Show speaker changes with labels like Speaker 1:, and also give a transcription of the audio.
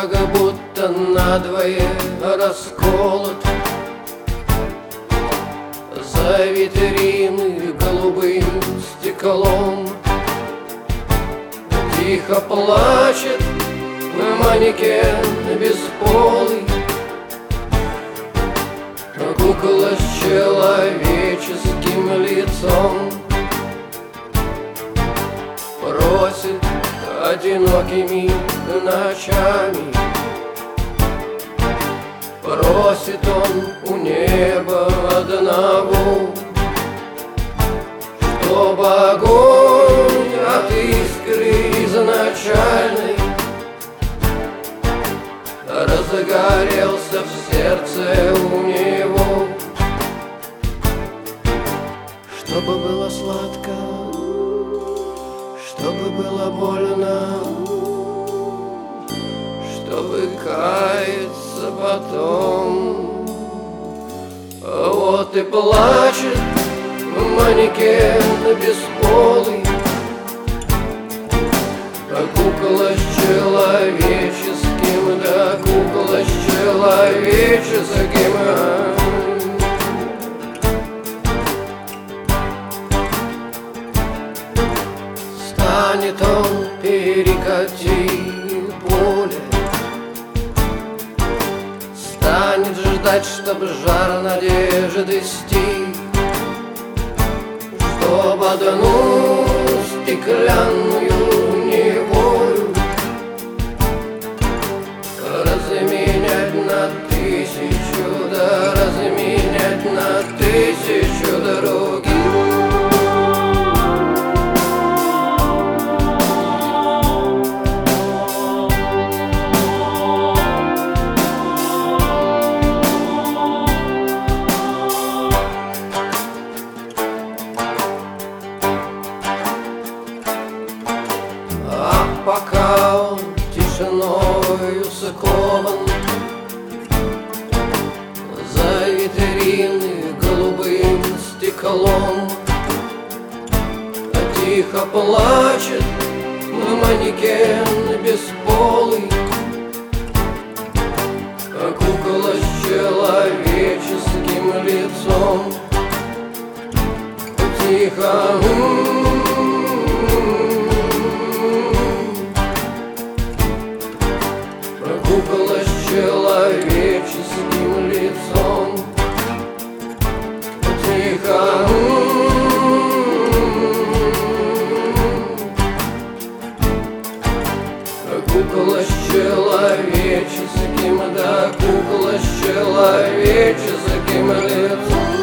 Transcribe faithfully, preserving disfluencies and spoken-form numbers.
Speaker 1: как будто надвое расколот. За витрины голубым стеклом тихо плачет манекен бесполый, кукла с человеческим лицом. Просит одинокими ночами, просит он у неба одного, чтоб огонь от искры изначальной разгорелся в сердце у него. Чтобы было сладко, чтобы было больно, чтобы каяться потом. Вот и плачет манекен бесполый, кукла с человеческим, да кукла с человеческим. Станет он перекатить поле, станет ждать, чтоб жар надежды стих, чтоб одну стеклянную неволю разменять на тысячу, да разменять на тысячу других. Пока он тишиною скован, за витрины голубым стеклом тихо плачет манекен бесполый, кукла с человеческим лицом. Тихо кукла с человеческим лицом. Тихо кукла с человеческим, да кукла с человеческим лицом.